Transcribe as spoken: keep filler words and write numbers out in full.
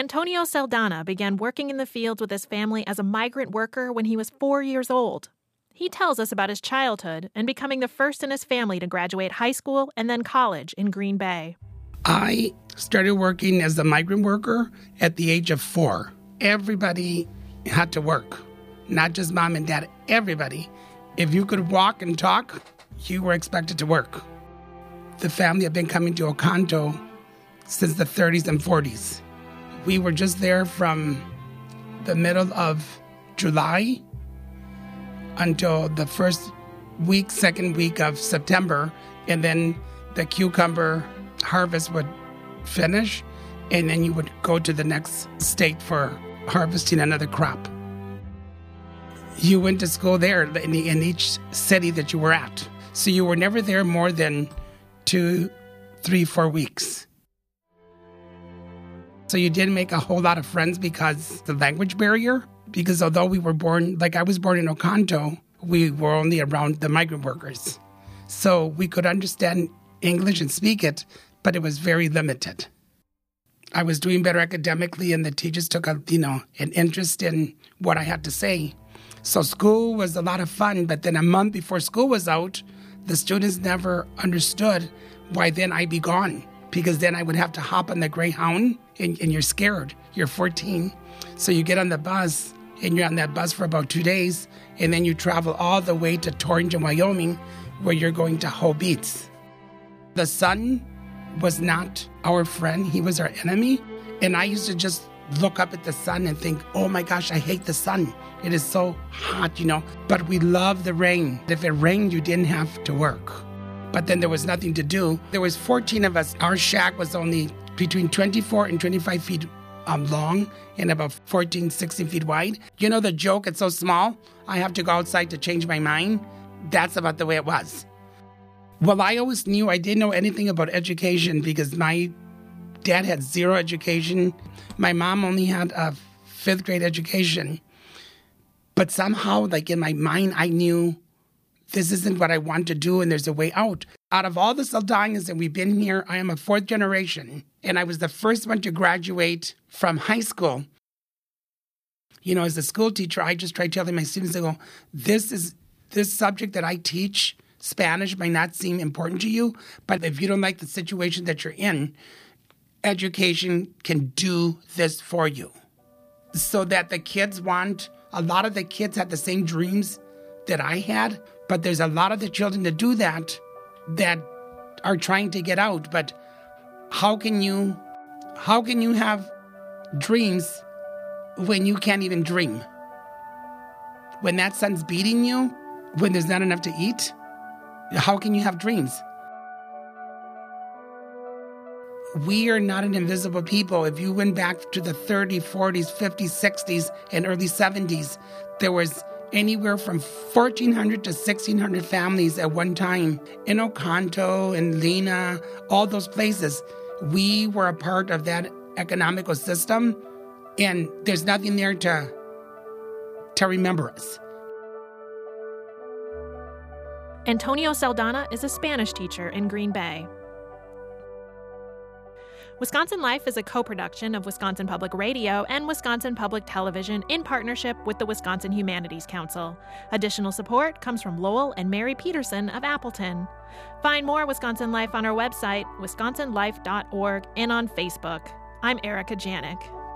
Antonio Saldana began working in the fields with his family as a migrant worker when he was four years old. He tells us about his childhood and becoming the first in his family to graduate high school and then college in Green Bay. I started working as a migrant worker at the age of four. Everybody had to work, not just mom and dad, everybody. If you could walk and talk, you were expected to work. The family had been coming to Oconto since the thirties and forties. We were just there from the middle of July until the first week, second week of September, and then the cucumber harvest would finish, and then you would go to the next state for harvesting another crop. You went to school there in, the, in each city that you were at. So you were never there more than two, three, four weeks. So you didn't make a whole lot of friends because the language barrier. Because although we were born, like I was born in Oconto, we were only around the migrant workers. So we could understand English and speak it, but it was very limited. I was doing better academically, and the teachers took a, you know, an interest in what I had to say. So school was a lot of fun, but then a month before school was out, the students never understood why then I'd be gone. Because then I would have to hop on the Greyhound, and, and you're scared. You're fourteen. So you get on the bus, and you're on that bus for about two days, and then you travel all the way to Torrington, Wyoming, where you're going to Ho Beats. The sun was not our friend. He was our enemy. And I used to just look up at the sun and think, oh my gosh, I hate the sun. It is so hot, you know. But we love the rain. If it rained, you didn't have to work. But then there was nothing to do. There was fourteen of us. Our shack was only between twenty-four and twenty-five feet um, long and about fourteen, sixteen feet wide. You know the joke, it's so small, I have to go outside to change my mind? That's about the way it was. Well, I always knew I didn't know anything about education because my dad had zero education. My mom only had a fifth grade education. But somehow, like in my mind, I knew this isn't what I want to do and there's a way out. Out of all the Saldanas that we've been here, I am a fourth generation. And I was the first one to graduate from high school. You know, as a school teacher, I just try telling my students, I go, this is this subject that I teach, Spanish, might not seem important to you, but if you don't like the situation that you're in, education can do this for you. So that the kids want, a lot of the kids had the same dreams that I had, but there's a lot of the children that do that, that are trying to get out. But how can you, how can you have dreams when you can't even dream? When that sun's beating you, when there's not enough to eat, how can you have dreams? We are not an invisible people. If you went back to the thirties, forties, fifties, sixties, and early seventies, there was anywhere from fourteen hundred to sixteen hundred families at one time in Oconto and Lena, all those places. We were a part of that economical system, and there's nothing there to, to remember us. Antonio Saldana is a Spanish teacher in Green Bay. Wisconsin Life is a co-production of Wisconsin Public Radio and Wisconsin Public Television in partnership with the Wisconsin Humanities Council. Additional support comes from Lowell and Mary Peterson of Appleton. Find more Wisconsin Life on our website, wisconsin life dot org, and on Facebook. I'm Erica Janik.